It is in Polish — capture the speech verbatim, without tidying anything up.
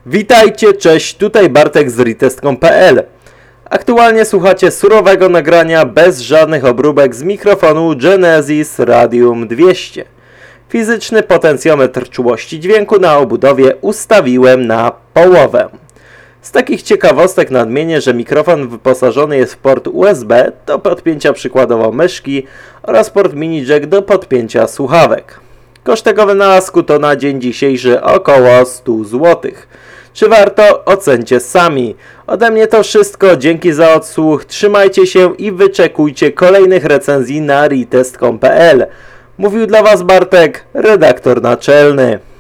Witajcie, cześć, tutaj Bartek z retest kropka p l. Aktualnie słuchacie surowego nagrania bez żadnych obróbek z mikrofonu Genesis Radium dwieście. Fizyczny potencjometr czułości dźwięku na obudowie ustawiłem na połowę. Z takich ciekawostek nadmienię, że mikrofon wyposażony jest w port U S B do podpięcia przykładowo myszki oraz port mini jack do podpięcia słuchawek. Koszt tego wynalazku to na dzień dzisiejszy około sto złotych. Czy warto? Ocencie sami. Ode mnie to wszystko, dzięki za odsłuch, trzymajcie się i wyczekujcie kolejnych recenzji na retest kropka p l. Mówił dla Was Bartek, redaktor naczelny.